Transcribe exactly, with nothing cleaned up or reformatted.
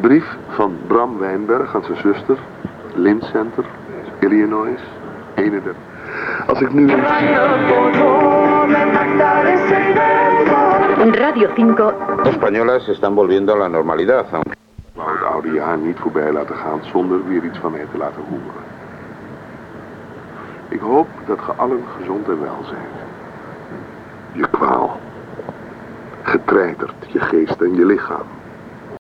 brief van Bram Wijnberg aan zijn zuster, Lynn Center, Illinois, eenendertig. Als ik nu... Radio cinco. Españolas se están volviendo a la normalidad, aunque... Ik wou het oude jaar niet voorbij laten gaan zonder weer iets van mij te laten horen. Ik hoop dat ge allen gezond en wel zijn. Je kwaal, getreiterd, je geest en je lichaam.